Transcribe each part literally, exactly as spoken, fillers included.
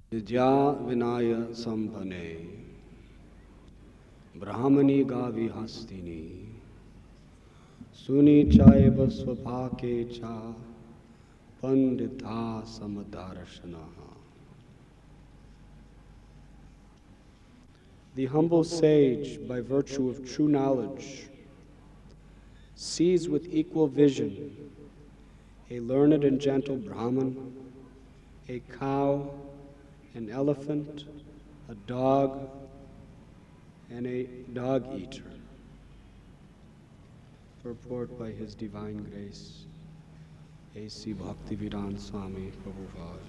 Vidya Vinaya Sampane Brahmani Gavi Hastini Suni Chaiva Swapake Cha Pandita Samadarashanaha. The humble sage, by virtue of true knowledge, sees with equal vision a learned and gentle Brahman, a cow, an elephant, a dog, and a dog-eater. Purport by His Divine Grace, A C Bhaktivedanta Swami Prabhupada.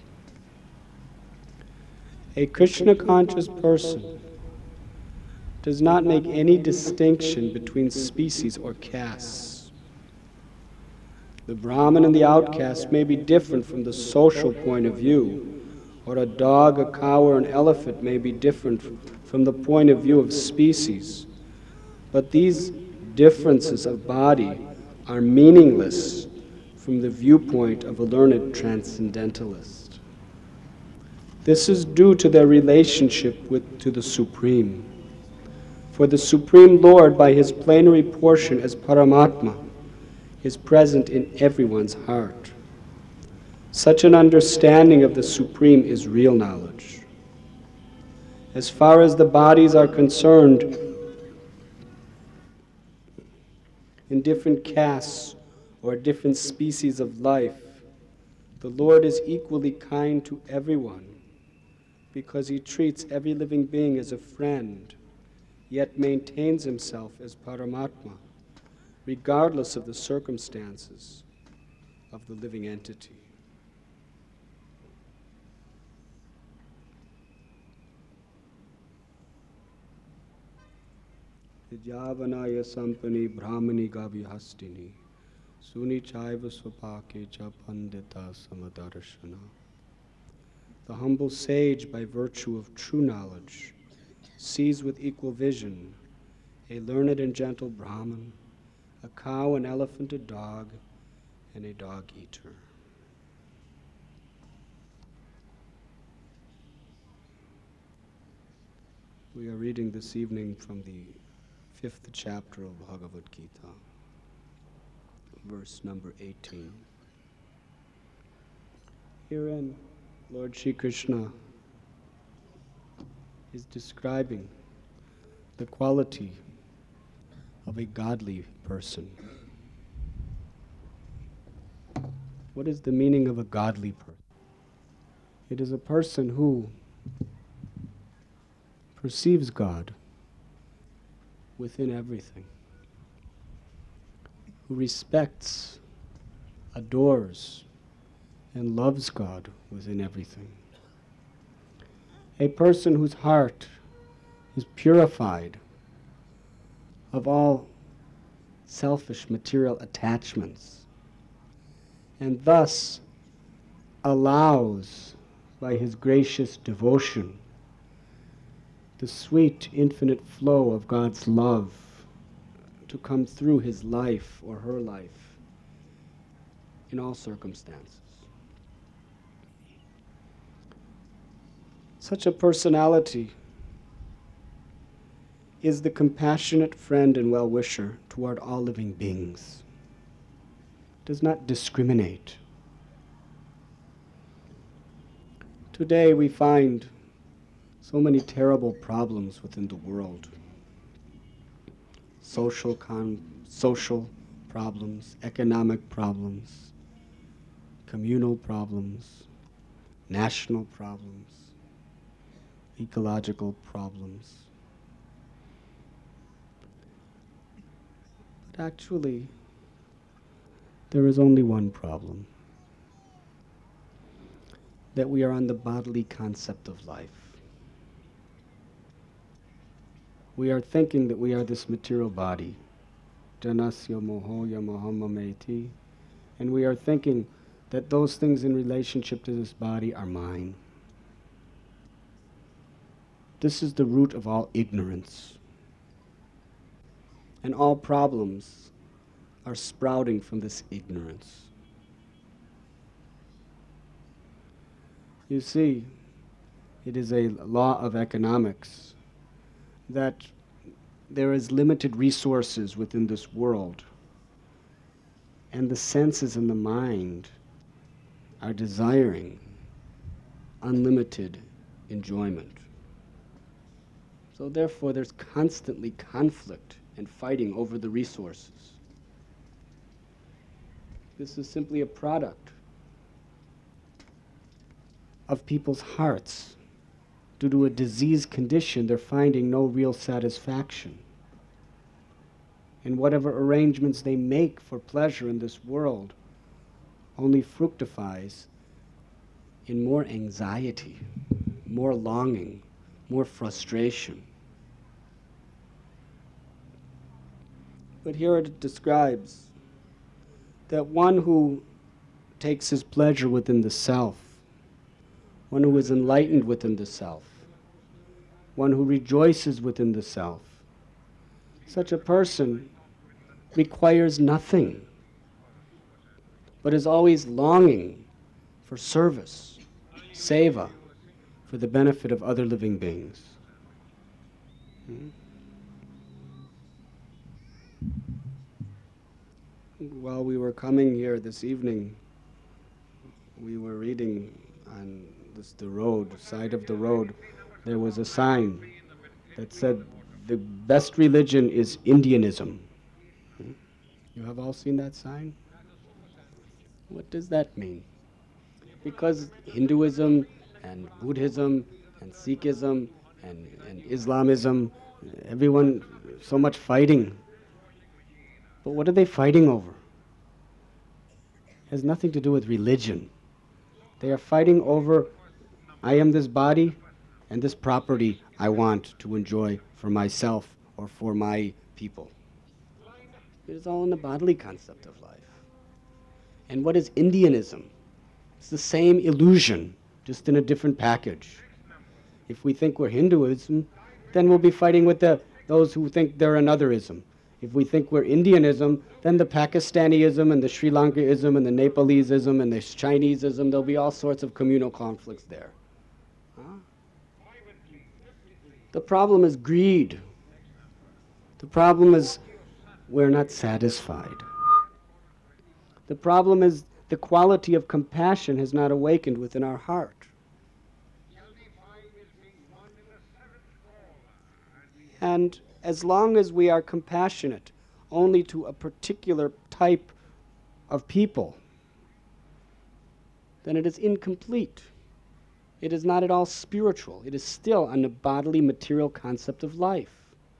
A Krishna-conscious person does not make any distinction between species or castes. The Brahmin and the outcast may be different from the social point of view, or a dog, a cow, or an elephant may be different from the point of view of species. But these differences of body are meaningless from the viewpoint of a learned transcendentalist. This is due to their relationship with, to the Supreme. For the Supreme Lord, by His plenary portion as Paramatma, is present in everyone's heart. Such an understanding of the Supreme is real knowledge. As far as the bodies are concerned, in different castes or different species of life, the Lord is equally kind to everyone because He treats every living being as a friend, yet maintains Himself as Paramatma, regardless of the circumstances of the living entity. Vidyavanaya Sampani Brahmani Gavi Hastini Suni Chaiva Swapake Cha Pandita Samadarashana. The humble sage, by virtue of true knowledge, sees with equal vision a learned and gentle Brahman, a cow, an elephant, a dog, and a dog-eater. We are reading this evening from the fifth chapter of Bhagavad Gita, verse number eighteen. Herein, Lord Shri Krishna is describing the quality of a godly person. What is the meaning of a godly person? It is a person who perceives God within everything, who respects, adores, and loves God within everything. A person whose heart is purified of all selfish material attachments, and thus allows, by his gracious devotion, the sweet, infinite flow of God's love to come through his life or her life in all circumstances. Such a personality is the compassionate friend and well-wisher toward all living beings. Does not discriminate. Today we find so many terrible problems within the world. Social, con- social problems, economic problems, communal problems, national problems, ecological problems. But actually, there is only one problem. That we are on the bodily concept of life. We are thinking that we are this material body, janasya mohoya mahamameti, and we are thinking that those things in relationship to this body are mine. This is the root of all ignorance. And all problems are sprouting from this ignorance. You see, It is a law of economics that there is limited resources within this world, and the senses and the mind are desiring unlimited enjoyment. So therefore there's constantly conflict and fighting over the resources. This is simply a product of people's hearts. Due to a disease condition, they're finding no real satisfaction. And whatever arrangements they make for pleasure in this world only fructifies in more anxiety, more longing, more frustration. But here it describes that one who takes his pleasure within the self, one who is enlightened within the self, one who rejoices within the self, such a person requires nothing, but is always longing for service, seva, for the benefit of other living beings. Hmm? While we were coming here this evening, we were reading on this, the road, side of the road, there was a sign that said, the best religion is Indianism. Hmm? You have all seen that sign? What does that mean? Because Hinduism and Buddhism and Sikhism and, and Islamism, everyone, so much fighting. But what are they fighting over? It has nothing to do with religion. They are fighting over, I am this body and this property I want to enjoy for myself or for my people. It is all in the bodily concept of life. And what is Indianism? It's the same illusion, just in a different package. If we think we're Hinduism, then we'll be fighting with the, those who think they're another ism. If we think we're Indianism, then the Pakistanism and the Sri Lankaism and the Nepalesism and the Chineseism, there'll be all sorts of communal conflicts there. Huh? The problem is greed. The problem is we're not satisfied. The problem is the quality of compassion has not awakened within our heart. And as long as we are compassionate only to a particular type of people, then it is incomplete. It is not at all spiritual. It is still on the bodily, material concept of life.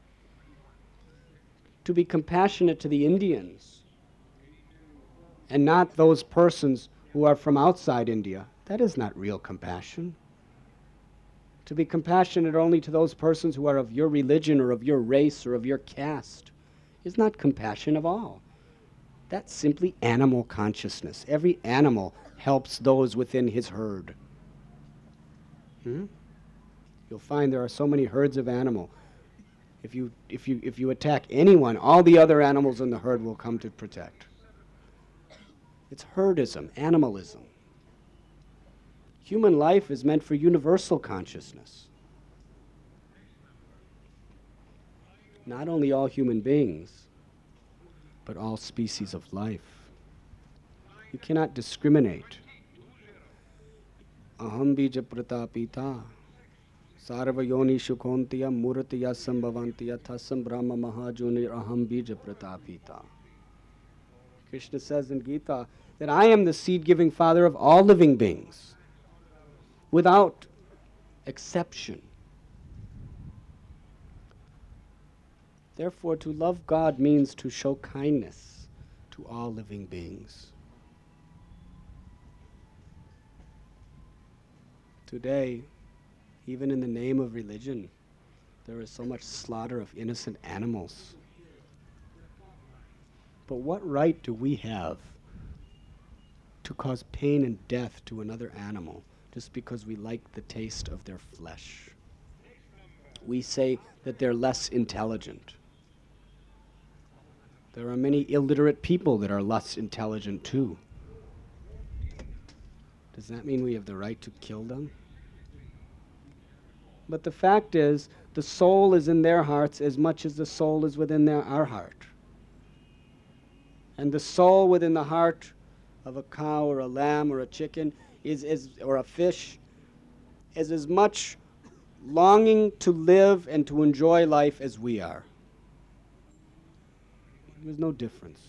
To be compassionate to the Indians and not those persons who are from outside India, that is not real compassion. To be compassionate only to those persons who are of your religion or of your race or of your caste is not compassion at all. That's simply animal consciousness. Every animal helps those within his herd. Hmm? You'll find there are so many herds of animal. If you, if you, if you attack anyone, all the other animals in the herd will come to protect. It's herdism, animalism. Human life is meant for universal consciousness. Not only all human beings, but all species of life. You cannot discriminate. Aham bija pratapita, sarva yoni shukontiya murtiya sambhavantiya thasam brahma mahajoni aham bija pratapita. Krishna says in Gita that I am the seed-giving father of all living beings, without exception. Therefore, to love God means to show kindness to all living beings. Today, even in the name of religion, there is so much slaughter of innocent animals. But what right do we have to cause pain and death to another animal just because we like the taste of their flesh? We say that they're less intelligent. There are many illiterate people that are less intelligent too. Does that mean we have the right to kill them? But the fact is, the soul is in their hearts as much as the soul is within their, our heart. And the soul within the heart of a cow or a lamb or a chicken is, is or a fish is as much longing to live and to enjoy life as we are. There's no difference.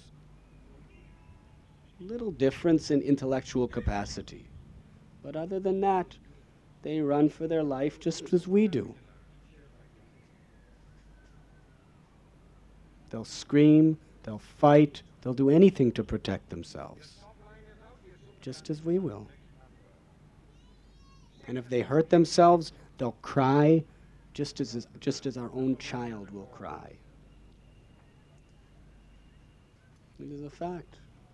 Little difference in intellectual capacity. But other than that, they run for their life just as we do. They'll scream, they'll fight, they'll do anything to protect themselves, just as we will. And if they hurt themselves, they'll cry just as, just as our own child will cry. It is a fact.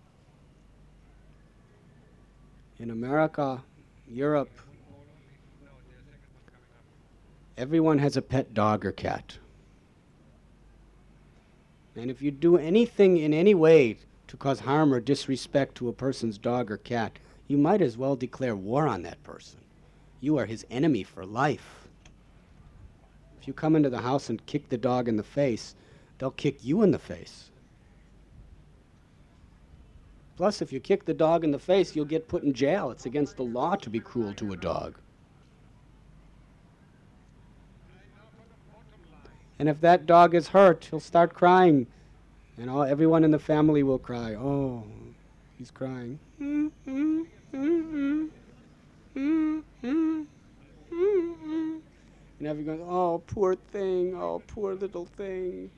In America, Europe, everyone has a pet dog or cat. And if you do anything in any way to cause harm or disrespect to a person's dog or cat, you might as well declare war on that person. You are his enemy for life. If you come into the house and kick the dog in the face, they'll kick you in the face. Plus, if you kick the dog in the face, you'll get put in jail. It's against the law to be cruel to a dog. And if that dog is hurt, he'll start crying. And all, everyone in the family will cry. Oh, he's crying. And everyone goes, oh, poor thing, oh, poor little thing.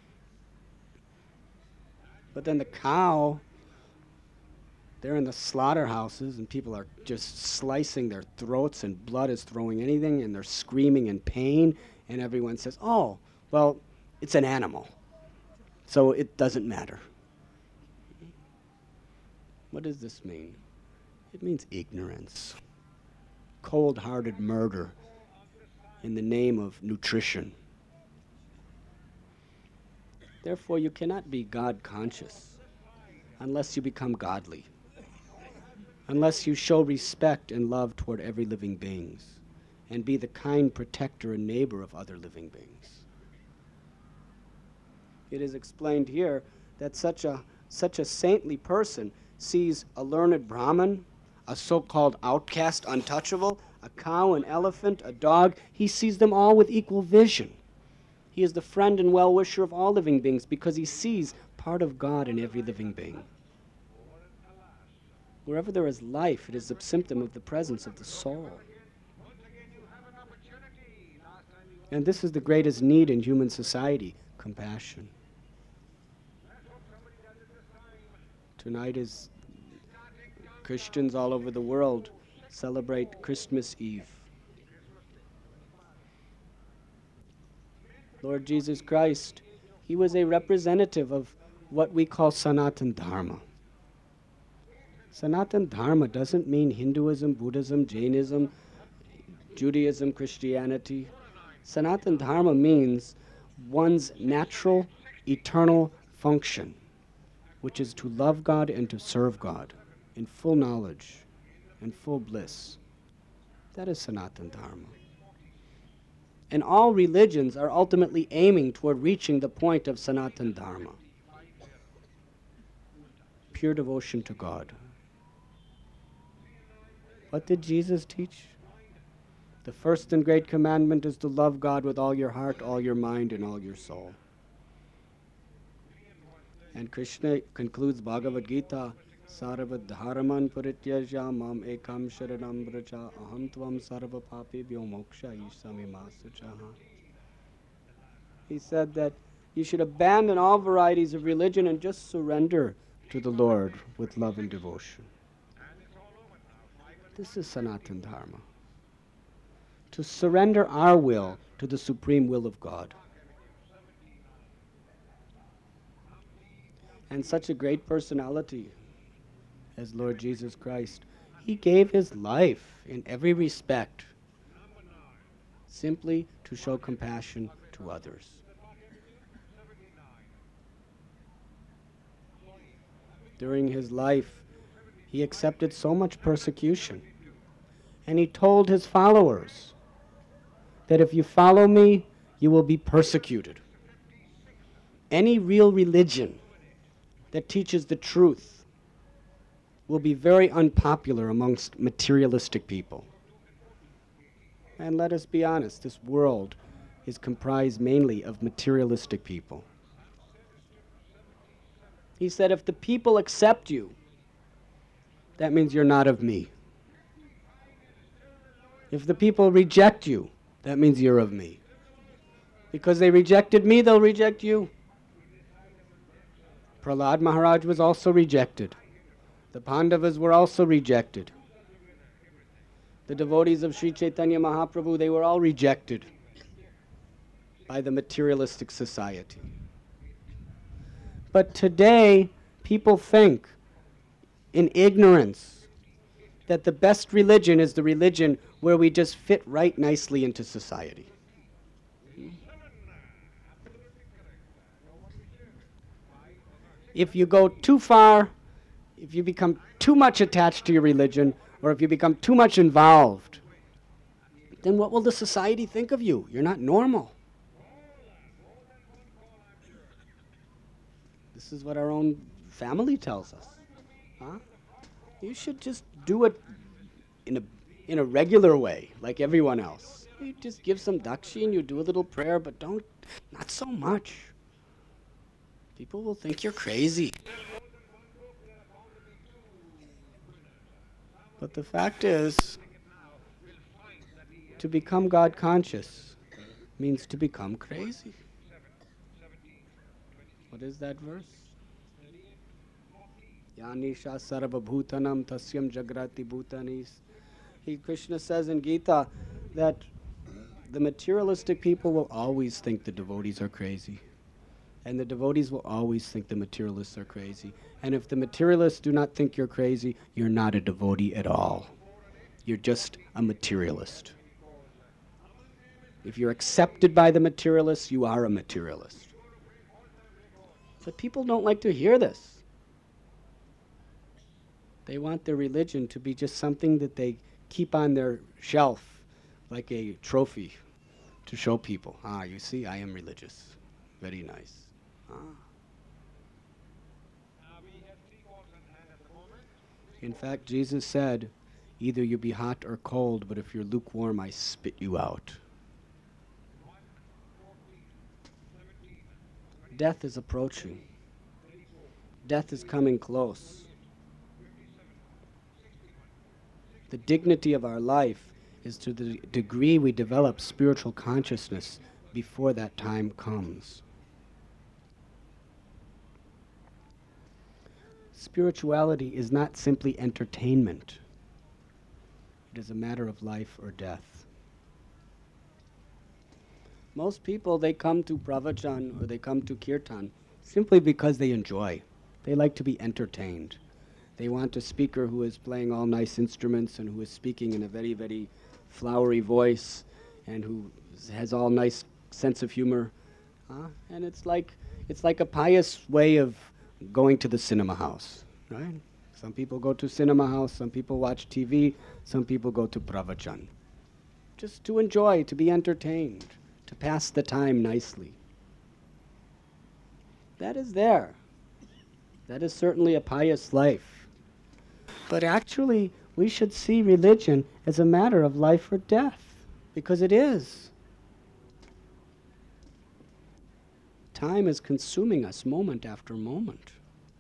But then the cow, they're in the slaughterhouses and people are just slicing their throats and blood is throwing anything and they're screaming in pain and everyone says, oh, well, it's an animal, so it doesn't matter. What does this mean? It means ignorance, cold-hearted murder in the name of nutrition. Therefore, you cannot be God-conscious unless you become godly, unless you show respect and love toward every living being, and be the kind protector and neighbor of other living beings. It is explained here that such a, such a saintly person sees a learned Brahmin, a so-called outcast, untouchable, a cow, an elephant, a dog. He sees them all with equal vision. He is the friend and well-wisher of all living beings because he sees part of God in every living being. Wherever there is life, it is a symptom of the presence of the soul. And this is the greatest need in human society, compassion. Tonight is Christians all over the world celebrate Christmas Eve. Lord Jesus Christ, he was a representative of what we call Sanatan Dharma. Sanatan Dharma doesn't mean Hinduism, Buddhism, Jainism, Judaism, Christianity. Sanatan Dharma means one's natural, eternal function, which is to love God and to serve God in full knowledge and full bliss. That is Sanatan Dharma. And all religions are ultimately aiming toward reaching the point of Sanatan Dharma. Pure devotion to God. What did Jesus teach? The first and great commandment is to love God with all your heart, all your mind, and all your soul. And Krishna concludes Bhagavad Gita, Sarva dharman parityajya mam ekam sharanam vraja aham tvam sarva papebhyo moksha isamimasachaha. He said that you should abandon all varieties of religion and just surrender to the Lord with love and devotion. This is Sanatan Dharma. To surrender our will to the supreme will of God. And such a great personality as Lord Jesus Christ, he gave his life in every respect simply to show compassion to others. During his life, he accepted so much persecution, and he told his followers that if you follow me, you will be persecuted. Any real religion that teaches the truth will be very unpopular amongst materialistic people. And let us be honest, this world is comprised mainly of materialistic people. He said, if the people accept you, that means you're not of me. If the people reject you, that means you're of me. Because they rejected me, they'll reject you. Prahlad Maharaj was also rejected. The Pandavas were also rejected. The devotees of Sri Chaitanya Mahaprabhu, they were all rejected by the materialistic society. But today, people think in ignorance that the best religion is the religion where we just fit right nicely into society. If you go too far, if you become too much attached to your religion, or if you become too much involved, then what will the society think of you? You're not normal. This is what our own family tells us. Huh? You should just do it in a, in a regular way, like everyone else. You just give some dakshin, you do a little prayer, but don't, not so much. People will think you're crazy. But the fact is, to become God conscious means to become crazy. What is that verse? Yanisha sarva bhutanam tasyam jagrati bhutanis. He, Krishna says in Gita that the materialistic people will always think the devotees are crazy. And the devotees will always think the materialists are crazy. And if the materialists do not think you're crazy, you're not a devotee at all. You're just a materialist. If you're accepted by the materialists, you are a materialist. But people don't like to hear this. They want their religion to be just something that they keep on their shelf, like a trophy, to show people, ah, you see, I am religious. Very nice. Ah. In fact, Jesus said, either you be hot or cold, but if you're lukewarm, I spit you out. Death is approaching. Death is coming close. The dignity of our life is to the degree we develop spiritual consciousness before that time comes. Spirituality is not simply entertainment. It is a matter of life or death. Most people, they come to pravachan or they come to kirtan simply because they enjoy. They like to be entertained. They want a speaker who is playing all nice instruments and who is speaking in a very, very flowery voice and who has all nice sense of humor. Uh, and it's like, it's like a pious way of going to the cinema house, right? Some people go to cinema house, some people watch T V, some people go to pravachan. Just to enjoy, to be entertained, to pass the time nicely. That is there. That is certainly a pious life. But actually, we should see religion as a matter of life or death, because it is. Time is consuming us moment after moment.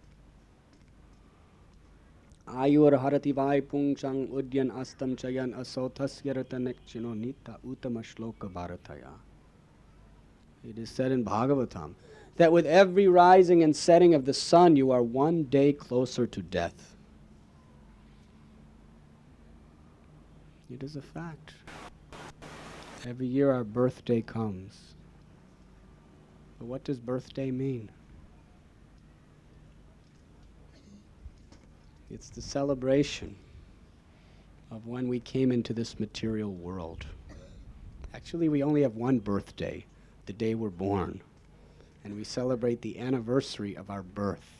Ayur harati vai pungchang udyan astam chayan asotasya ratanekchino nita utama shloka bharataya. It is said in Bhagavatam that with every rising and setting of the sun, you are one day closer to death. It is a fact. Every year our birthday comes. But what does birthday mean? It's the celebration of when we came into this material world. Actually, we only have one birthday, the day we're born. And we celebrate the anniversary of our birth.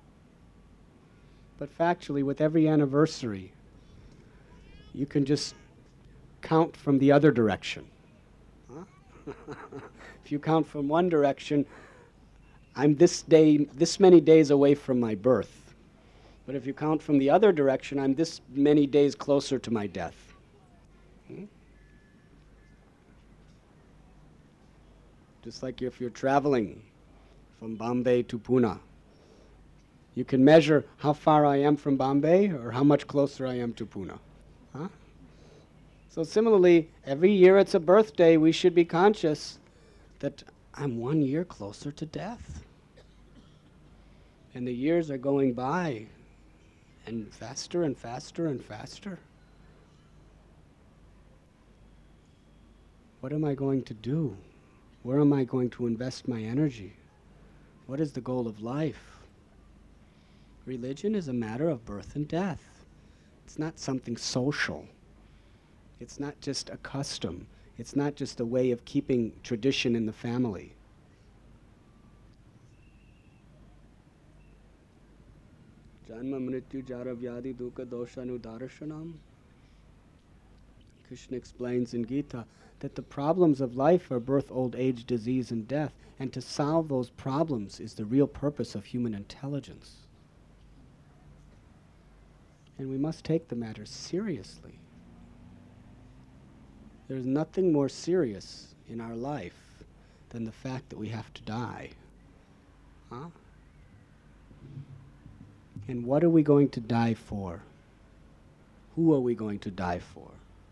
But factually, with every anniversary, you can just count from the other direction. If you count from one direction, I'm this day, this many days away from my birth. But if you count from the other direction, I'm this many days closer to my death. Hmm? Just like if you're traveling from Bombay to Pune, you can measure how far I am from Bombay or how much closer I am to Pune. Huh? So similarly, every year it's a birthday, we should be conscious that I'm one year closer to death. And the years are going by, and faster and faster and faster. What am I going to do? Where am I going to invest my energy? What is the goal of life? Religion is a matter of birth and death. It's not something social. It's not just a custom. It's not just a way of keeping tradition in the family. Janma mrityu jara vyadi dukkha doshanudarshanam. Krishna explains in Gita that the problems of life are birth, old age, disease, and death, and to solve those problems is the real purpose of human intelligence. And we must take the matter seriously. There's nothing more serious in our life than the fact that we have to die. Huh? And what are we going to die for? Who are we going to die for?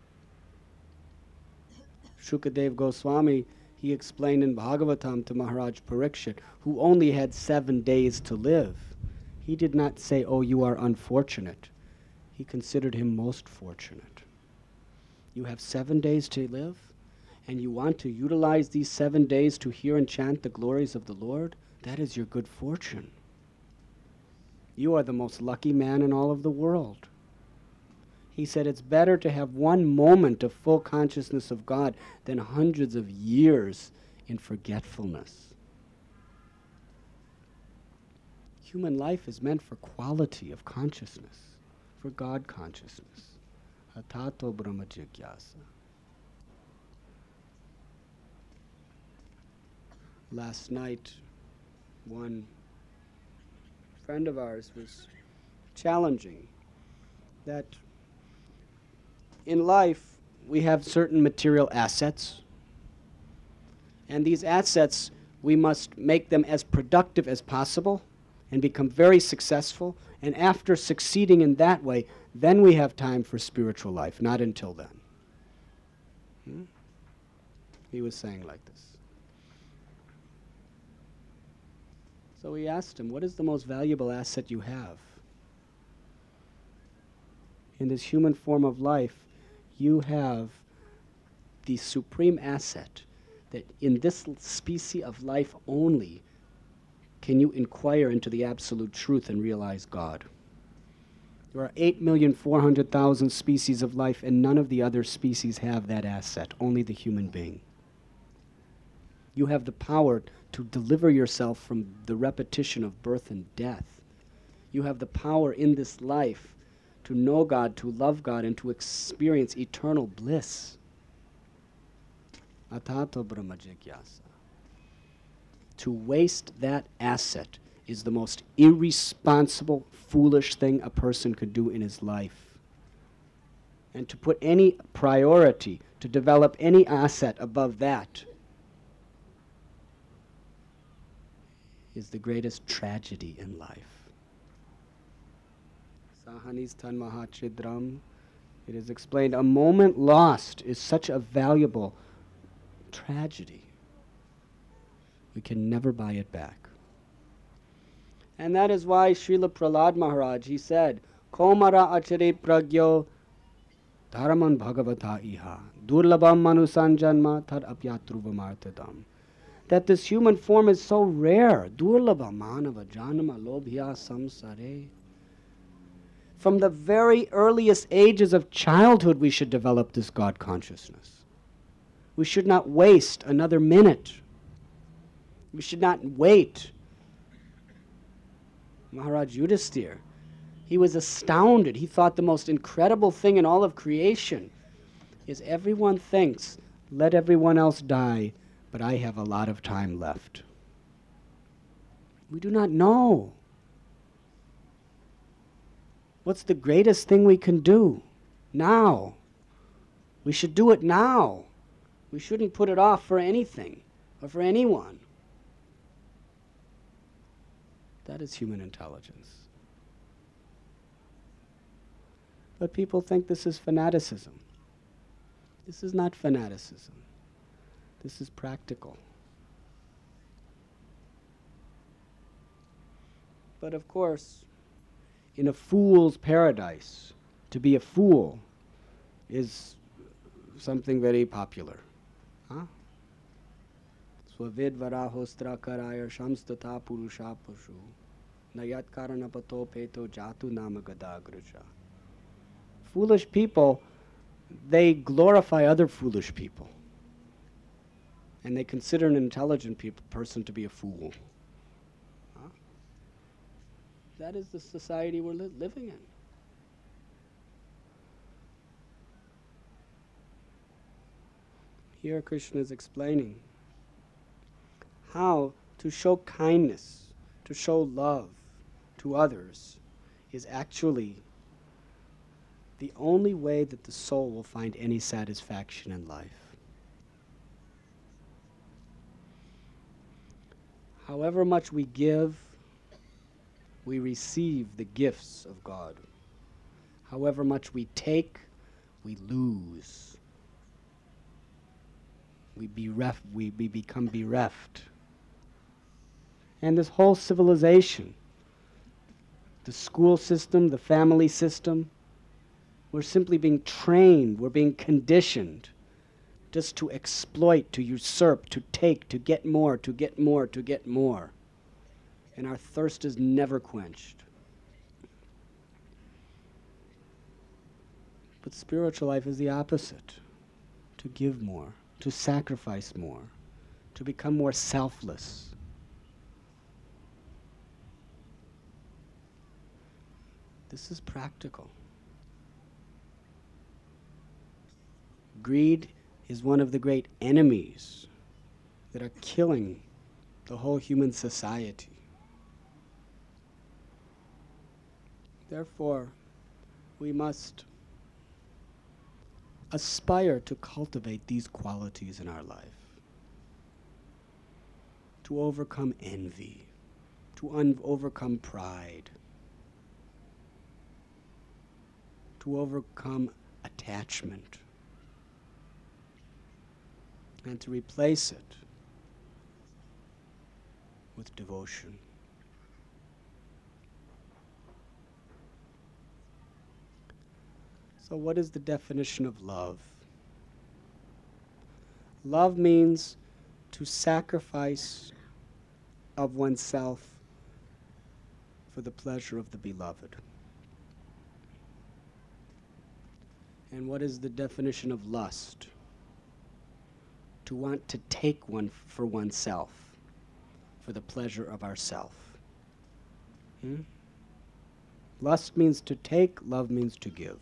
Shukadev Goswami, he explained in Bhagavatam to Maharaj Parikshit, who only had seven days to live. He did not say, oh, you are unfortunate. He considered him most fortunate. You have seven days to live, and you want to utilize these seven days to hear and chant the glories of the Lord? That is your good fortune. You are the most lucky man in all of the world. He said it's better to have one moment of full consciousness of God than hundreds of years in forgetfulness. Human life is meant for quality of consciousness, for God consciousness. Atato Brahma Jigyasa. Last night, one friend of ours was challenging that in life we have certain material assets, and these assets we must make them as productive as possible and become very successful, and after succeeding in that way, then we have time for spiritual life, not until then. Hmm? He was saying like this. So we asked him, what is the most valuable asset you have? In this human form of life, you have the supreme asset that in this species of life only can you inquire into the absolute truth and realize God. There are eight million four hundred thousand species of life, and none of the other species have that asset, only the human being. You have the power to deliver yourself from the repetition of birth and death. You have the power in this life to know God, to love God, and to experience eternal bliss. Atato Brahma Jigyasa. To waste that asset is the most irresponsible, foolish thing a person could do in his life. And to put any priority, to develop any asset above that, is the greatest tragedy in life. Sahanis tan mahachidram. It is explained, a moment lost is such a valuable tragedy. We can never buy it back. And that is why Srila Prahlad Maharaj, he said, Komara achare pragyo dharaman bhagavata iha durlabam manusan janma tad apyatruvamartadam. That this human form is so rare. Durlabha manava janma lobhya samsare. From the very earliest ages of childhood, we should develop this God consciousness. We should not waste another minute. We should not wait. Maharaj Yudhisthira, he was astounded. He thought the most incredible thing in all of creation is everyone thinks, let everyone else die, but I have a lot of time left. We do not know. What's the greatest thing we can do? Now. We should do it now. We shouldn't put it off for anything or for anyone. That is human intelligence. But people think this is fanaticism. This is not fanaticism. This is practical. But of course, in a fool's paradise, to be a fool is something very popular. Huh? Swavid varahostra karaya shamstata purusha pashu nayat karanapato peto jatu namagadagraja. Foolish people, they glorify other foolish people. And they consider an intelligent peop- person to be a fool. Huh? That is the society we're li- living in. Here Krishna is explaining how to show kindness, to show love to others is actually the only way that the soul will find any satisfaction in life. However much we give, we receive the gifts of God. However much we take, we lose. We, bereft, we, we become bereft. And this whole civilization, the school system, the family system, we're simply being trained, we're being conditioned just to exploit, to usurp, to take, to get more, to get more, to get more. And our thirst is never quenched. But spiritual life is the opposite. To give more, to sacrifice more, to become more selfless. This is practical. Greed is one of the great enemies that are killing the whole human society. Therefore, we must aspire to cultivate these qualities in our life. To overcome envy, to un- overcome pride, to overcome attachment, and to replace it with devotion. So what is the definition of love? Love means to sacrifice of oneself for the pleasure of the beloved. And what is the definition of lust? To want to take one f- for oneself, for the pleasure of ourself. Hmm? Lust means to take, love means to give.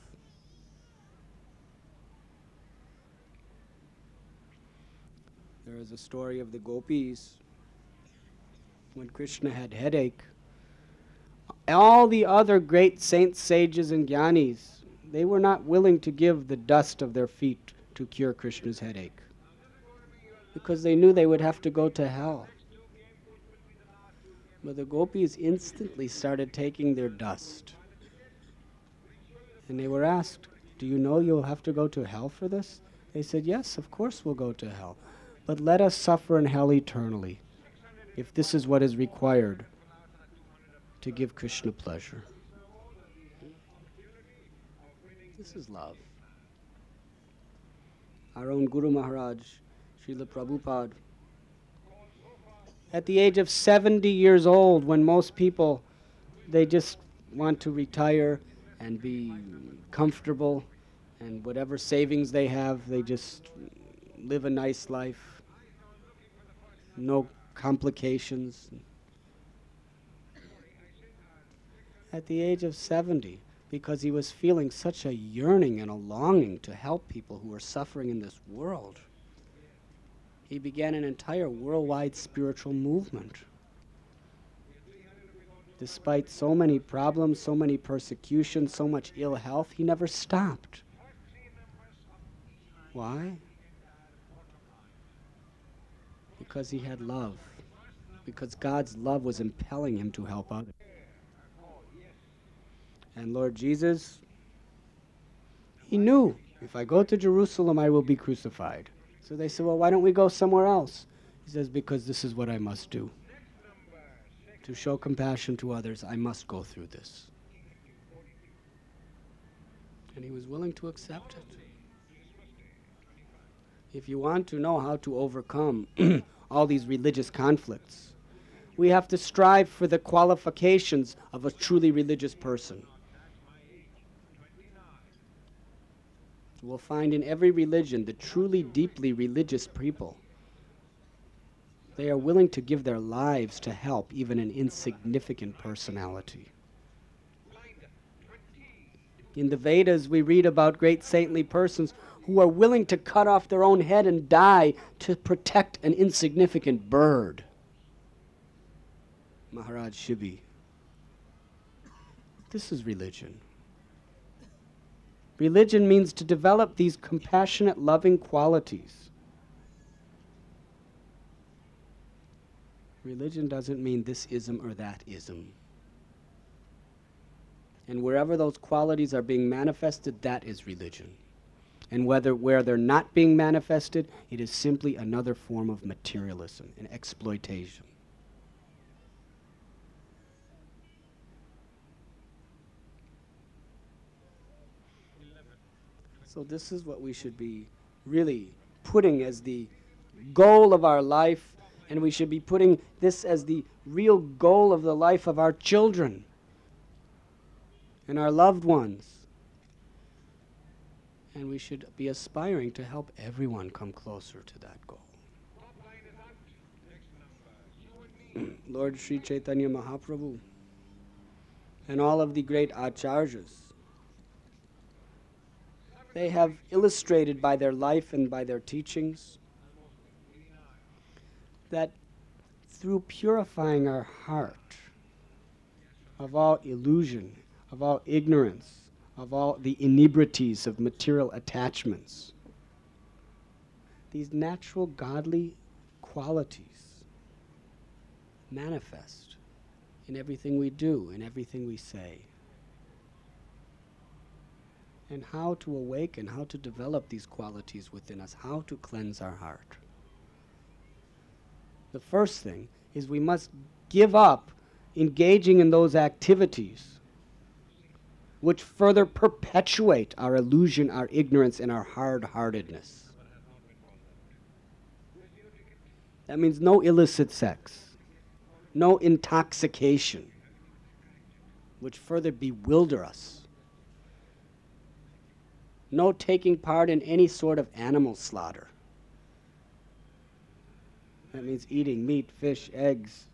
There is a story of the gopis. When Krishna had headache, all the other great saints, sages, and jnanis, they were not willing to give the dust of their feet to cure Krishna's headache, because they knew they would have to go to hell. But the gopis instantly started taking their dust. And they were asked, do you know you'll have to go to hell for this? They said, yes, of course we'll go to hell. But let us suffer in hell eternally, if this is what is required to give Krishna pleasure. This is love. Our own Guru Maharaj, Srila Prabhupada, at the age of seventy years old, when most people, they just want to retire and be comfortable, and whatever savings they have, they just live a nice life, no complications. At the age of seventy, because he was feeling such a yearning and a longing to help people who were suffering in this world, He began an entire worldwide spiritual movement. Despite so many problems, so many persecutions, so much ill health, he never stopped. Why? Because he had love. Because God's love was impelling him to help others. And Lord Jesus, he knew, if I go to Jerusalem, I will be crucified. So they said, well, why don't we go somewhere else? He says, because this is what I must do. To show compassion to others, I must go through this. And he was willing to accept it. If you want to know how to overcome all these religious conflicts, we have to strive for the qualifications of a truly religious person. We'll find in every religion the truly deeply religious people, they are willing to give their lives to help even an insignificant personality. In the Vedas, we read about great saintly persons who are willing to cut off their own head and die to protect an insignificant bird. Maharaj Shivi. This is religion. Religion means to develop these compassionate, loving qualities. Religion doesn't mean this ism or that ism. And wherever those qualities are being manifested, that is religion. And whether where they're not being manifested, it is simply another form of materialism and exploitation. So this is what we should be really putting as the goal of our life, and we should be putting this as the real goal of the life of our children and our loved ones. And we should be aspiring to help everyone come closer to that goal. Lord Sri Chaitanya Mahaprabhu and all of the great acharyas, they have illustrated by their life and by their teachings that through purifying our heart of all illusion, of all ignorance, of all the inebrities of material attachments, these natural godly qualities manifest in everything we do, in everything we say. And how to awaken, how to develop these qualities within us, how to cleanse our heart. The first thing is we must give up engaging in those activities which further perpetuate our illusion, our ignorance, and our hard-heartedness. That means no illicit sex, no intoxication, which further bewilder us. No taking part in any sort of animal slaughter. That means eating meat, fish, eggs,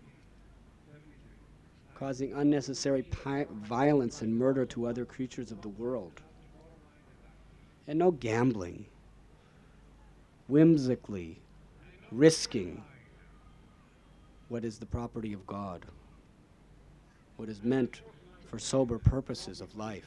causing unnecessary pi- violence and murder to other creatures of the world. And no gambling, whimsically risking what is the property of God, what is meant for sober purposes of life.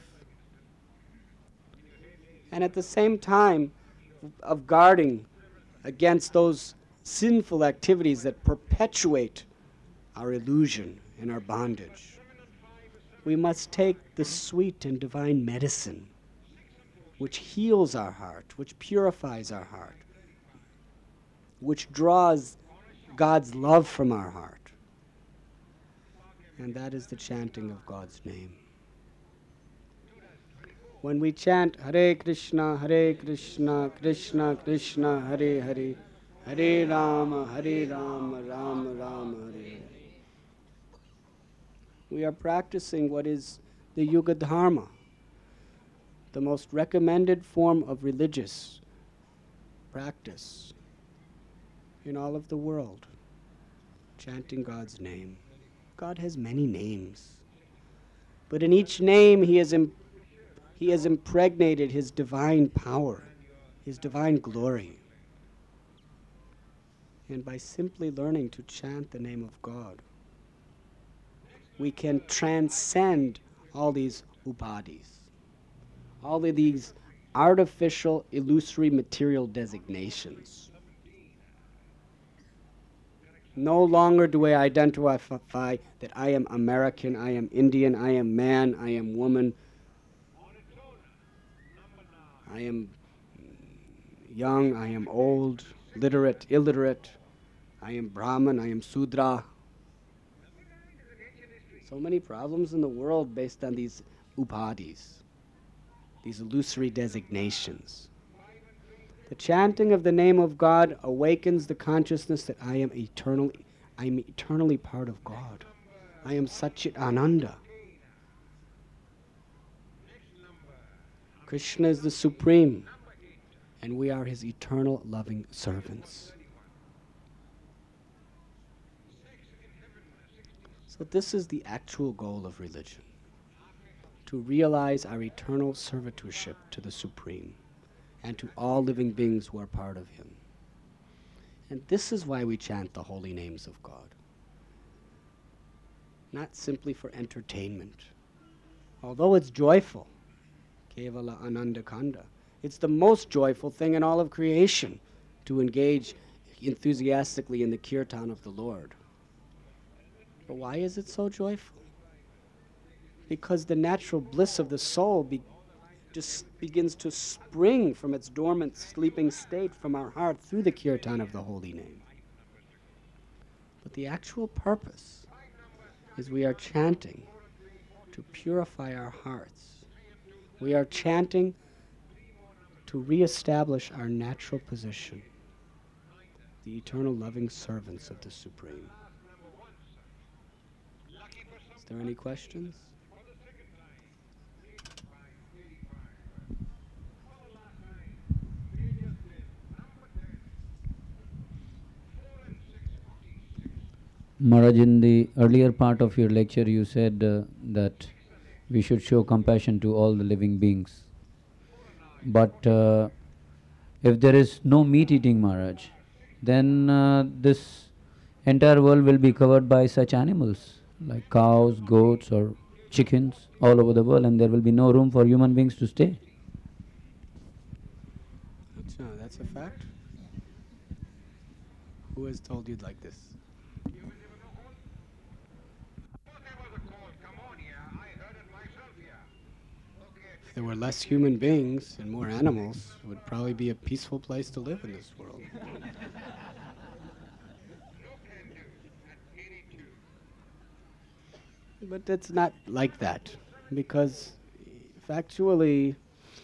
And at the same time of guarding against those sinful activities that perpetuate our illusion and our bondage, we must take the sweet and divine medicine which heals our heart, which purifies our heart, which draws God's love from our heart. And that is the chanting of God's name. When we chant Hare Krishna, Hare Krishna, Krishna Krishna, Hare Hare, Hare Rama, Hare Rama, Rama Rama, Hare Hare, we are practicing what is the Yuga Dharma, the most recommended form of religious practice in all of the world, chanting God's name. God has many names, but in each name he has, imp- he has impregnated his divine power, his divine glory. And by simply learning to chant the name of God, we can transcend all these upadhis, all of these artificial, illusory material designations. No longer do I identify that I am American, I am Indian, I am man, I am woman, I am young, I am old, literate, illiterate, I am Brahman, I am Sudra. So many problems in the world based on these upadhis, these illusory designations. The chanting of the name of God awakens the consciousness that I am eternally, I am eternally part of God. I am Satchit Ananda. Krishna is the Supreme, and we are His eternal loving servants. So this is the actual goal of religion, to realize our eternal servitorship to the Supreme and to all living beings who are part of Him. And this is why we chant the holy names of God. Not simply for entertainment. Although it's joyful, Kevala Ananda Kanda, it's the most joyful thing in all of creation to engage enthusiastically in the kirtan of the Lord. But why is it so joyful? Because the natural bliss of the soul be just begins to spring from its dormant, sleeping state from our heart through the kirtan of the holy name. But the actual purpose is we are chanting to purify our hearts. We are chanting to reestablish our natural position, the eternal loving servants of the Supreme. Is there any questions? Maharaj, in the earlier part of your lecture you said uh, that we should show compassion to all the living beings. But uh, if there is no meat eating, Maharaj, then uh, this entire world will be covered by such animals like cows, goats or chickens all over the world, and there will be no room for human beings to stay. That's, uh, that's a fact. Who has told you like this? If there were less human beings and more animals, it would probably be a peaceful place to live in this world. But it's not like that, because factually,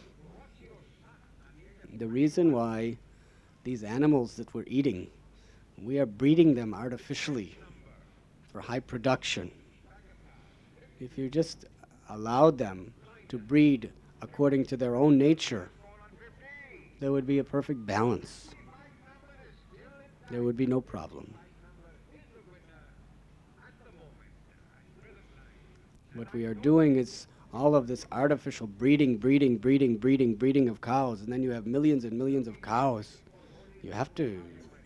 the reason why these animals that we're eating, we are breeding them artificially for high production. If you just allowed them to breed according to their own nature, there would be a perfect balance. There would be no problem. What we are doing is all of this artificial breeding, breeding, breeding, breeding, breeding of cows, and then you have millions and millions of cows. You have to...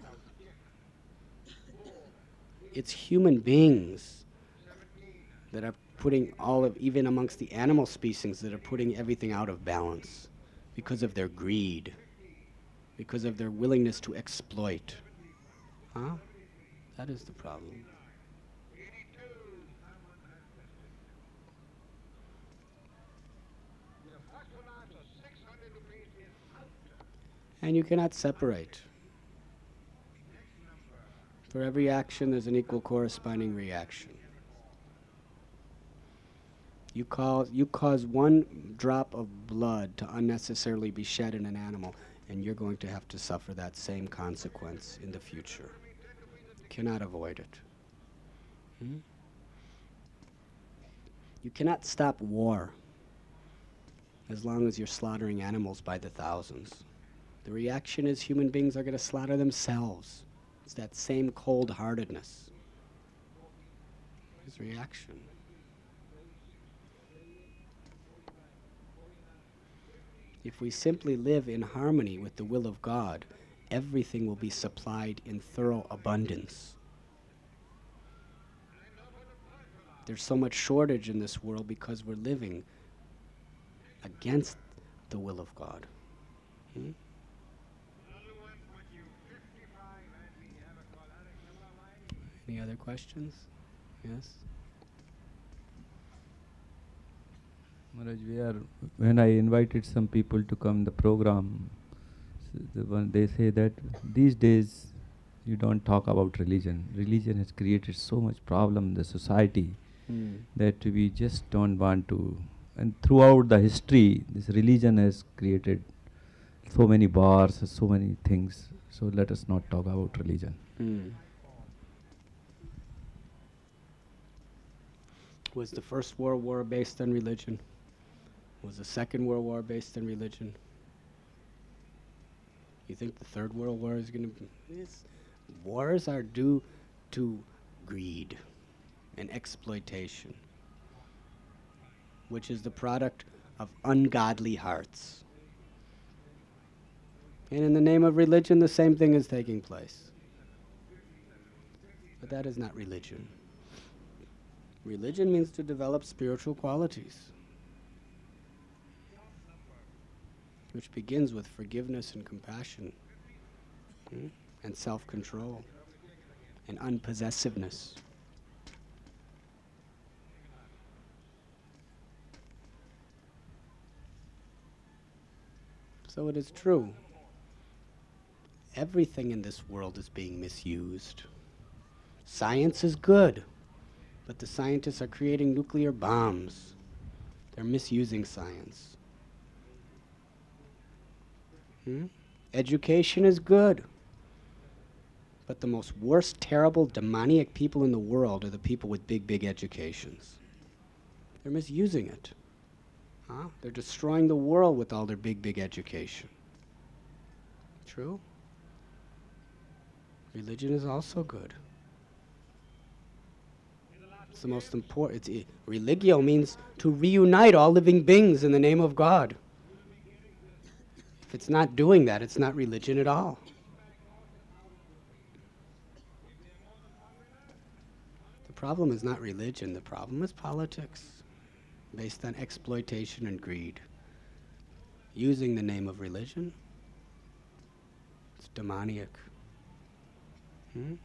It's human beings that are putting all of, even amongst the animal species, that are putting everything out of balance because of their greed, because of their willingness to exploit. Huh? That is the problem. And you cannot separate. For every action, there's an equal corresponding reaction. You cause, you cause one drop of blood to unnecessarily be shed in an animal, and you're going to have to suffer that same consequence in the future. You cannot avoid it. Hmm? You cannot stop war as long as you're slaughtering animals by the thousands. The reaction is human beings are going to slaughter themselves. It's that same cold-heartedness. It's reaction. If we simply live in harmony with the will of God, everything will be supplied in thorough abundance. There's so much shortage in this world because we're living against the will of God. Hmm? Any other questions? Yes? Maharaj, we are, when I invited some people to come the program, s- the one they say that these days you don't talk about religion. Religion has created so much problem in the society Hmm. that we just don't want to. And throughout the history, this religion has created so many bars, so many things. So let us not talk about religion. Hmm. Was the First World War based on religion? Was the Second World War based on religion? You think the Third World War is going to be... Wars are due to greed and exploitation, which is the product of ungodly hearts. And in the name of religion, the same thing is taking place. But that is not religion. Religion means to develop spiritual qualities, which begins with forgiveness and compassion, hmm, and self-control and unpossessiveness. So it is true. Everything in this world is being misused. Science is good, but the scientists are creating nuclear bombs. They're misusing science. Hmm? Education is good, but the most worst, terrible, demoniac people in the world are the people with big, big educations. They're misusing it. Huh? They're destroying the world with all their big, big education. True? Religion is also good. It's the most important. It's, I- religio means to reunite all living beings in the name of God. If it's not doing that, it's not religion at all. The problem is not religion. The problem is politics, based on exploitation and greed. Using the name of religion, it's demoniac. Hmm?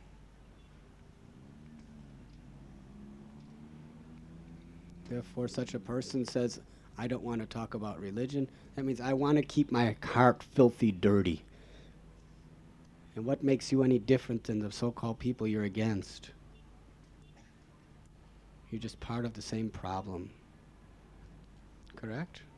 Therefore, such a person says, I don't want to talk about religion. That means I want to keep my heart filthy dirty. And what makes you any different than the so-called people you're against? You're just part of the same problem. Correct?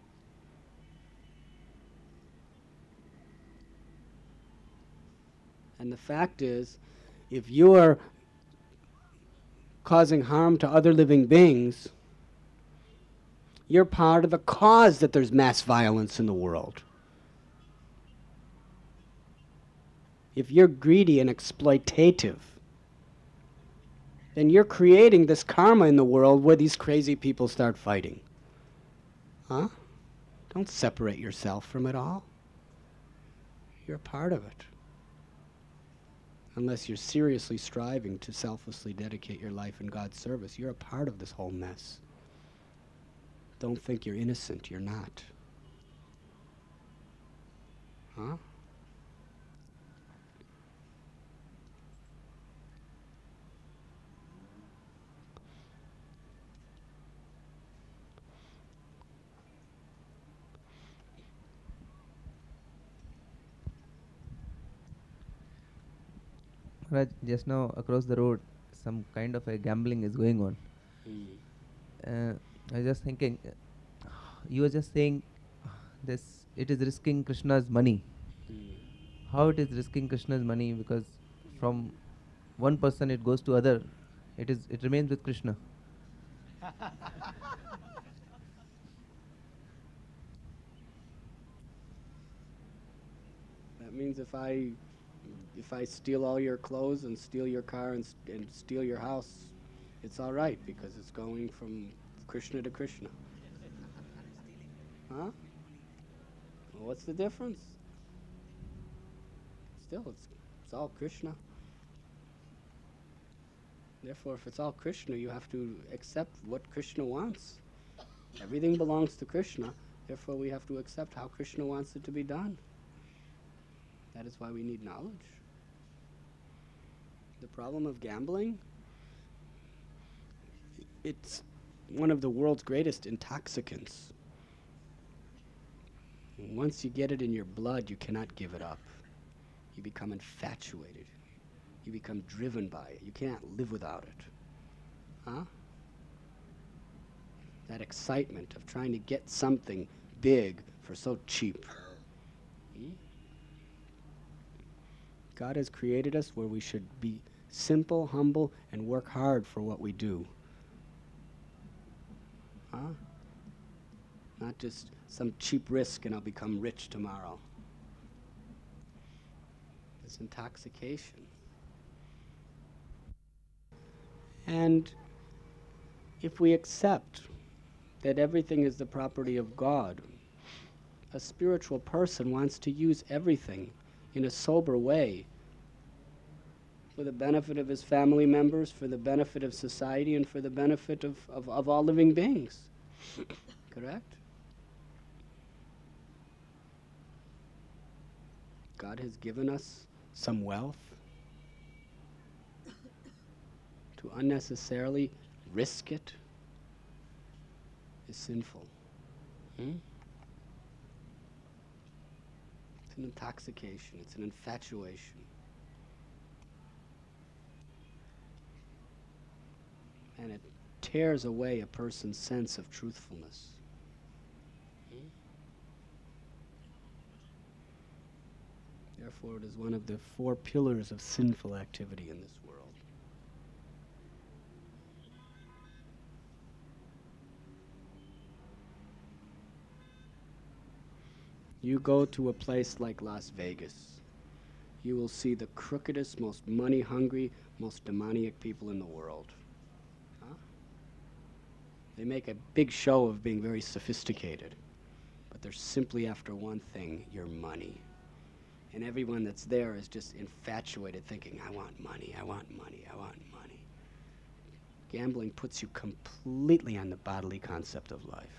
And the fact is, if you are causing harm to other living beings, you're part of the cause that there's mass violence in the world. If you're greedy and exploitative, then you're creating this karma in the world where these crazy people start fighting. Huh? Don't separate yourself from it all. You're a part of it. Unless you're seriously striving to selflessly dedicate your life in God's service, you're a part of this whole mess. Don't think you're innocent. You're not. Huh? Raj, just now across the road, some kind of a gambling is going on. Mm. Uh, I was just thinking, uh, you were just saying uh, this, it is risking Krishna's money. Mm. How it is risking Krishna's money? Because from one person it goes to other, it is it remains with Krishna. That means if I, if I steal all your clothes and steal your car and, st- and steal your house, it's all right because it's going from Krishna to Krishna. Huh? Well, what's the difference? still, it's, it's all Krishna. Therefore, if it's all Krishna, you have to accept what Krishna wants. Everything belongs to Krishna. Therefore, we have to accept how Krishna wants it to be done. That is why we need knowledge. The problem of gambling, it's one of the world's greatest intoxicants. Once you get it in your blood, you cannot give it up. You become infatuated. You become driven by it. You can't live without it. Huh? That excitement of trying to get something big for so cheap. Hmm? God has created us where we should be simple, humble, and work hard for what we do. Huh? Not just some cheap risk and I'll become rich tomorrow. This intoxication. And if we accept that everything is the property of God, a spiritual person wants to use everything in a sober way for the benefit of his family members, for the benefit of society, and for the benefit of, of, of all living beings. Correct? God has given us some wealth. To unnecessarily risk it is sinful. Hmm? It's an intoxication. It's an infatuation. And it tears away a person's sense of truthfulness. Hmm? Therefore, it is one of the four pillars of sinful activity in this world. You go to a place like Las Vegas, you will see the crookedest, most money-hungry, most demoniac people in the world. Huh? They make a big show of being very sophisticated, but they're simply after one thing, your money. And everyone that's there is just infatuated, thinking, I want money, I want money, I want money. Gambling puts you completely on the bodily concept of life.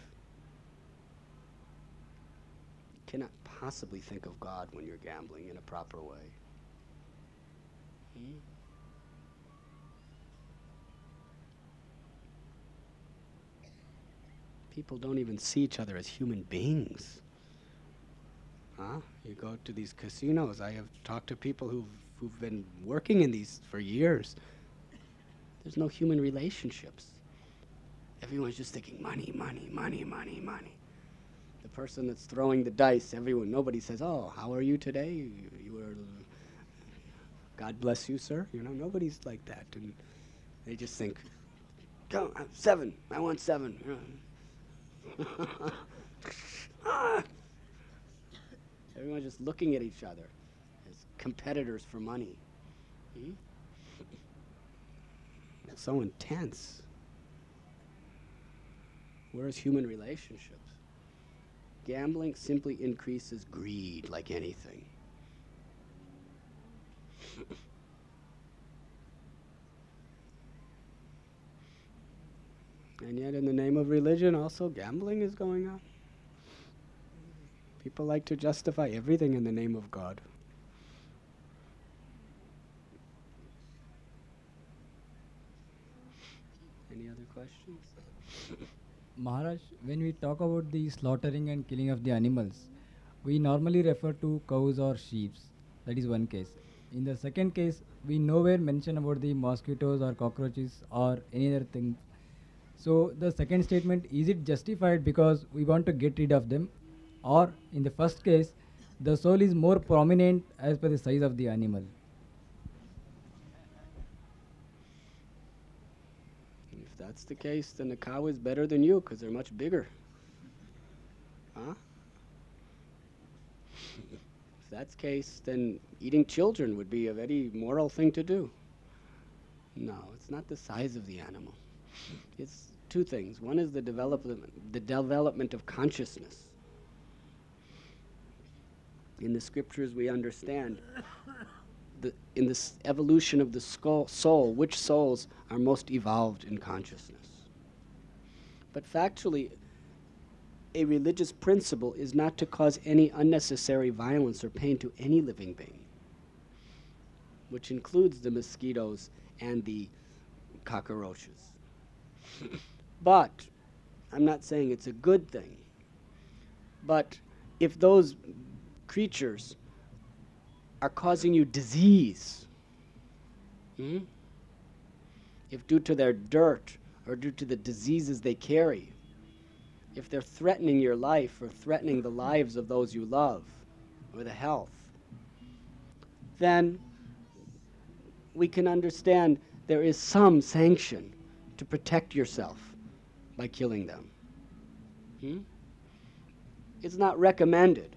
Cannot possibly think of God when you're gambling in a proper way. Hmm? People don't even see each other as human beings. Huh? You go to these casinos. I have talked to people who've, who've been working in these for years. There's no human relationships. Everyone's just thinking money, money, money, money, money. The person that's throwing the dice, everyone, nobody says, oh, how are you today? You, you were, God bless you, sir. You know, nobody's like that. And they just think, go, uh, seven, I want seven. ah. Everyone's just looking at each other as competitors for money. Hmm? It's so intense. Where's human relationships? Gambling simply increases greed like anything. And yet in the name of religion also gambling is going on. People like to justify everything in the name of God. Any other questions? Maharaj, when we talk about the slaughtering and killing of the animals, we normally refer to cows or sheep. That is one case. In the second case, we nowhere mention about the mosquitoes or cockroaches or any other thing. So the second statement, is it justified because we want to get rid of them? Or in the first case, the soul is more prominent as per the size of the animal? If that's the case, then the cow is better than you because they're much bigger. Huh? If that's the case, then eating children would be a very moral thing to do. No, it's not the size of the animal. It's two things. One is the development, the development of consciousness. In the scriptures we understand the, in this evolution of the skull, soul, which souls are most evolved in consciousness. But factually, a religious principle is not to cause any unnecessary violence or pain to any living being, which includes the mosquitoes and the cockroaches. But, I'm not saying it's a good thing, but if those creatures are causing you disease, hmm? if due to their dirt or due to the diseases they carry, if they're threatening your life or threatening the lives of those you love or the health, then we can understand there is some sanction to protect yourself by killing them. Hmm? It's not recommended,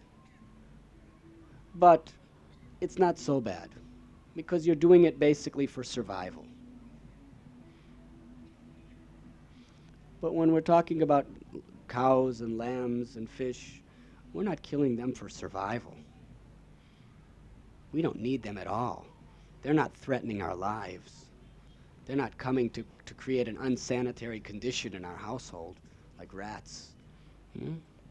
but it's not so bad because you're doing it basically for survival. But when we're talking about cows and lambs and fish, we're not killing them for survival. We don't need them at all. They're not threatening our lives. They're not coming to, to create an unsanitary condition in our household like rats. Hmm?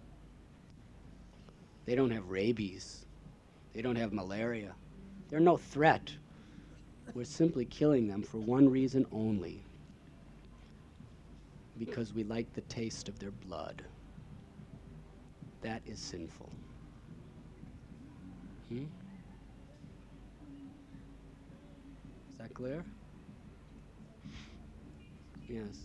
They don't have rabies. They don't have malaria. They're no threat. We're simply killing them for one reason only: because we like the taste of their blood. That is sinful. Hmm? Is that clear? Yes.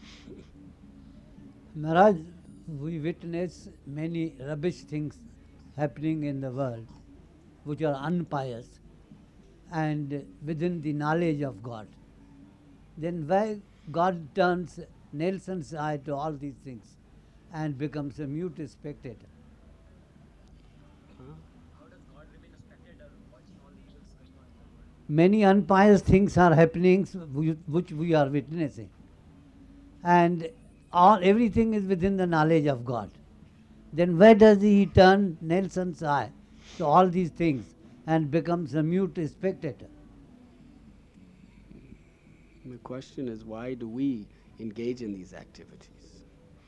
Maharaj, we witness many rubbish things happening in the world which are unpious and within the knowledge of God. Then why God turns Nelson's eye to all these things and becomes a mute spectator? Huh? Many unpious things are happening which we are witnessing, and all everything is within the knowledge of God. Then why does he turn Nelson's eye to all these things and becomes a mute spectator? The question is, why do we engage in these activities?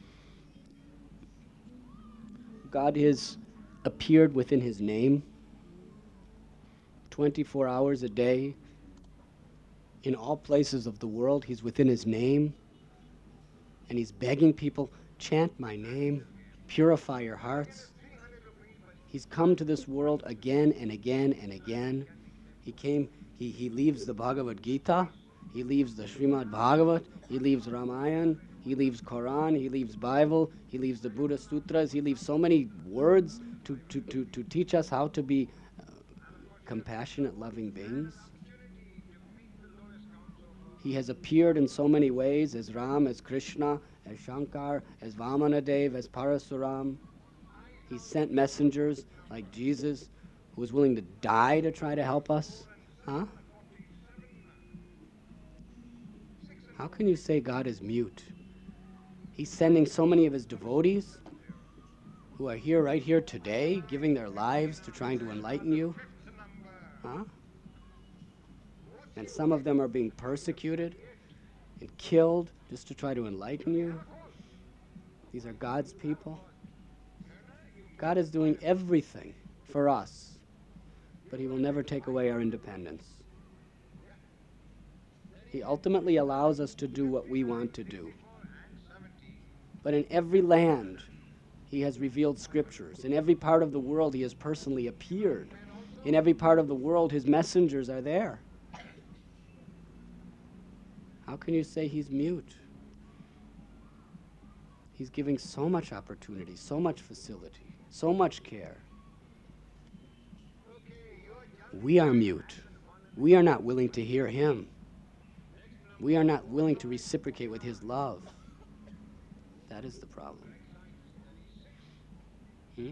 God has appeared within his name twenty-four hours a day. In all places of the world, he's within his name. And he's begging people, chant my name, purify your hearts. He's come to this world again and again and again. He came, he, he leaves the Bhagavad Gita, he leaves the Srimad Bhagavat, he leaves Ramayana, he leaves Quran, he leaves Bible, he leaves the Buddha Sutras, he leaves so many words to, to, to, to teach us how to be uh, compassionate, loving beings. He has appeared in so many ways, as Ram, as Krishna, as Shankar, as Vamanadev, as Parasuram. He sent messengers like Jesus, who was willing to die to try to help us. Huh? How can you say God is mute? He's sending so many of his devotees who are here, right here today, giving their lives to trying to enlighten you. Huh? And some of them are being persecuted and killed just to try to enlighten you. These are God's people. God is doing everything for us, but he will never take away our independence. He ultimately allows us to do what we want to do. But in every land, he has revealed scriptures. In every part of the world, he has personally appeared. In every part of the world, his messengers are there. How can you say he's mute? He's giving so much opportunity, so much facility, so much care. We are mute. We are not willing to hear him. We are not willing to reciprocate with his love. That is the problem. Hmm?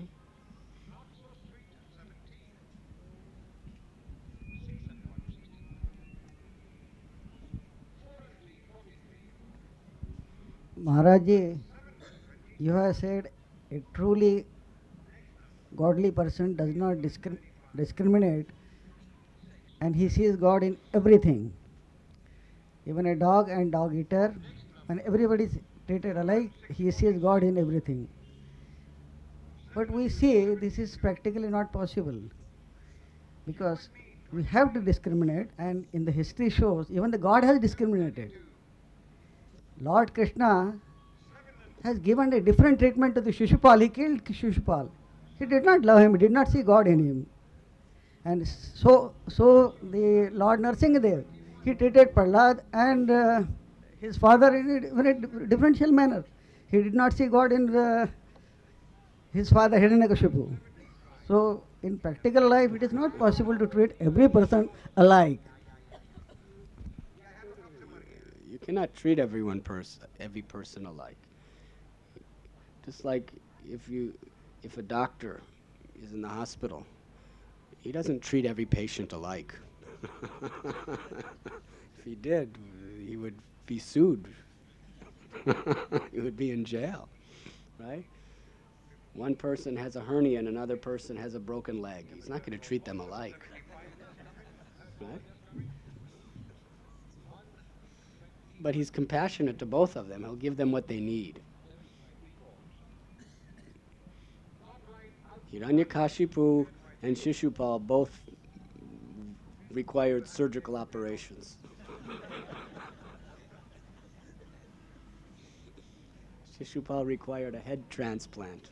Maharaji, you have said a truly godly person does not discrim- discriminate, and he sees God in everything. Even a dog and dog eater, when everybody is treated alike, he sees God in everything. But we see this is practically not possible, because we have to discriminate, and in the history shows even the God has discriminated. Lord Krishna has given a different treatment to the Shishupal. He killed Shishupal. He did not love him, he did not see God in him. And so, so the Lord Narsingadev, he treated Prahlad and uh, his father in a, in a differential manner. He did not see God in the, his father Hiranyakashipu. So, in practical life, it is not possible to treat every person alike. You cannot treat everyone pers- every person alike. Just like if you, if a doctor is in the hospital, he doesn't treat every patient alike. If he did, he would be sued. He would be in jail, right? One person has a hernia and another person has a broken leg. He's not going to treat them alike, right? But he's compassionate to both of them. He'll give them what they need. Hiranyakashipu and Shishupal both required surgical operations. Shishupal required a head transplant.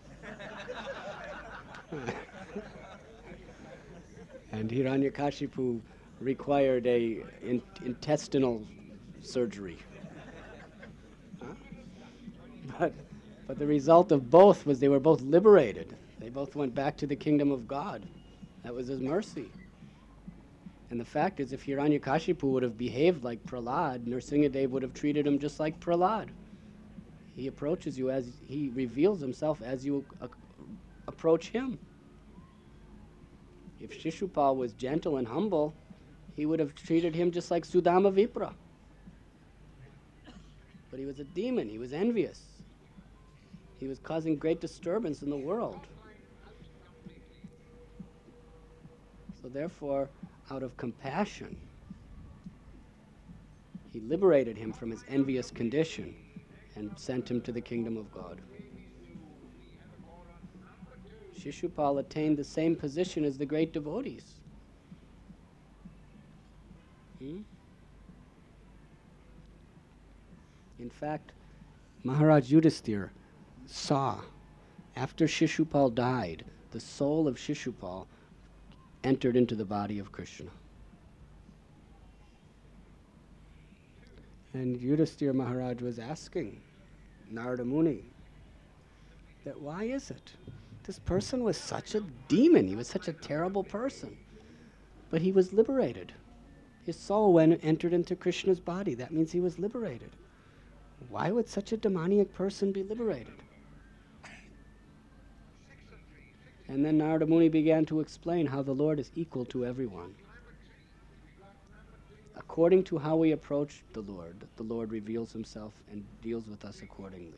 And Hiranyakashipu required a in, intestinal surgery. Huh? But, but the result of both was they were both liberated. They both went back to the kingdom of God. That was his mercy. And the fact is, if Hiranyakashipu would have behaved like Prahlad, Nrsingadev would have treated him just like Prahlad. He approaches you as, he reveals himself as you uh, approach him. If Shishupal was gentle and humble, he would have treated him just like Sudama Vipra. But he was a demon, he was envious. He was causing great disturbance in the world. So therefore, out of compassion, he liberated him from his envious condition and sent him to the kingdom of God. Shishupal attained the same position as the great devotees. Hmm? In fact, Maharaj Yudhisthira saw, after Shishupal died, the soul of Shishupal entered into the body of Krishna. And Yudhisthira Maharaj was asking Narada Muni that why is it? This person was such a demon, he was such a terrible person, but he was liberated. His soul went entered into Krishna's body. That means he was liberated. Why would such a demoniac person be liberated? And then Narada Muni began to explain how the Lord is equal to everyone. According to how we approach the Lord, the Lord reveals himself and deals with us accordingly.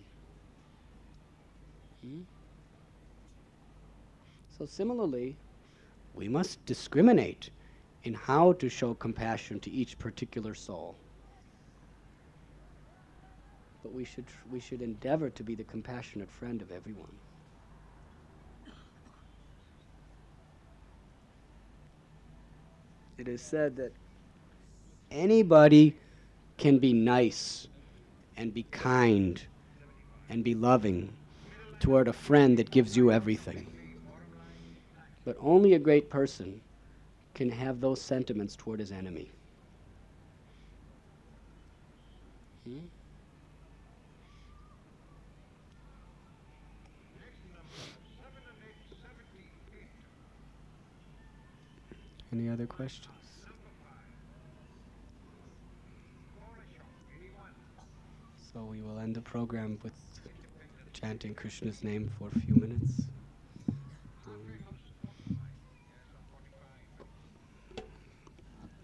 Hmm? So similarly, we must discriminate in how to show compassion to each particular soul. But we should, we should endeavor to be the compassionate friend of everyone. It is said that anybody can be nice and be kind and be loving toward a friend that gives you everything. But only a great person can have those sentiments toward his enemy. Hmm? Any other questions? So we will end the program with chanting Krishna's name for a few minutes.